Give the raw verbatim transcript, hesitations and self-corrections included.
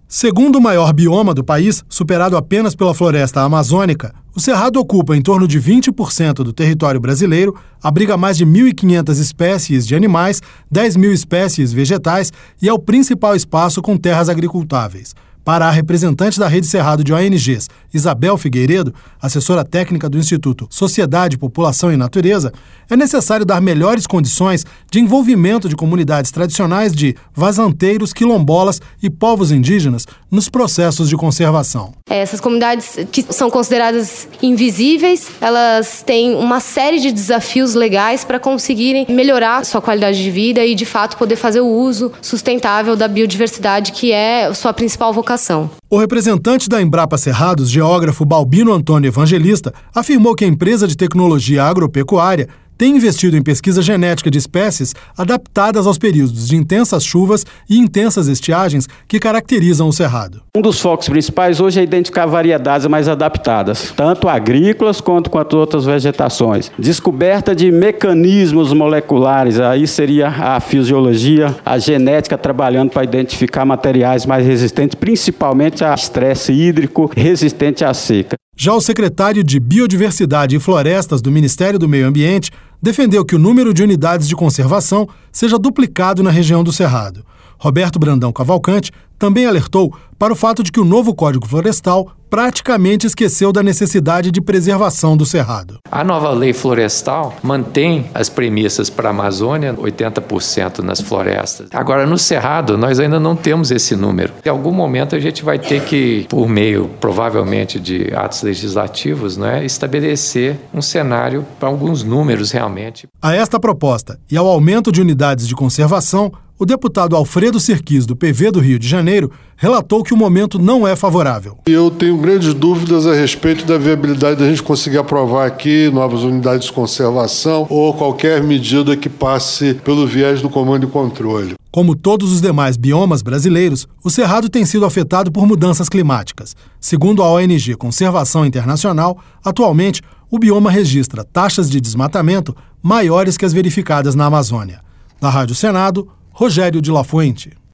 Segundo o maior bioma do país, superado apenas pela floresta amazônica, o Cerrado ocupa em torno de vinte por cento do território brasileiro, abriga mais de mil e quinhentas espécies de animais, dez mil espécies vegetais e é o principal espaço com terras agricultáveis. Para a representante da Rede Cerrado de O N Gs, Isabel Figueiredo, assessora técnica do Instituto Sociedade, População e Natureza, é necessário dar melhores condições de envolvimento de comunidades tradicionais de vazanteiros, quilombolas e povos indígenas nos processos de conservação. Essas comunidades que são consideradas invisíveis, elas têm uma série de desafios legais para conseguirem melhorar sua qualidade de vida e, de fato, poder fazer o uso sustentável da biodiversidade, que é sua principal vocação. O representante da Embrapa Cerrados, geógrafo Balbino Antônio Evangelista, afirmou que a empresa de tecnologia agropecuária tem investido em pesquisa genética de espécies adaptadas aos períodos de intensas chuvas e intensas estiagens que caracterizam o Cerrado. Um dos focos principais hoje é identificar variedades mais adaptadas, tanto agrícolas quanto com as outras vegetações. Descoberta de mecanismos moleculares, aí seria a fisiologia, a genética trabalhando para identificar materiais mais resistentes, principalmente a estresse hídrico, resistente à seca. Já o secretário de Biodiversidade e Florestas do Ministério do Meio Ambiente defendeu que o número de unidades de conservação seja duplicado na região do Cerrado. Roberto Brandão Cavalcante também alertou para o fato de que o novo Código Florestal praticamente esqueceu da necessidade de preservação do Cerrado. A nova lei florestal mantém as premissas para a Amazônia, oitenta por cento nas florestas. Agora, no Cerrado, nós ainda não temos esse número. Em algum momento, a gente vai ter que, por meio, provavelmente, de atos legislativos, né, estabelecer um cenário para alguns números realmente. A esta proposta e ao aumento de unidades de conservação, o deputado Alfredo Sirquis, do P V do Rio de Janeiro, relatou que o momento não é favorável. Eu tenho grandes dúvidas a respeito da viabilidade da gente conseguir aprovar aqui novas unidades de conservação ou qualquer medida que passe pelo viés do comando e controle. Como todos os demais biomas brasileiros, o Cerrado tem sido afetado por mudanças climáticas. Segundo a O N G Conservação Internacional, atualmente o bioma registra taxas de desmatamento maiores que as verificadas na Amazônia. Da Rádio Senado, Rogério de La Fuente.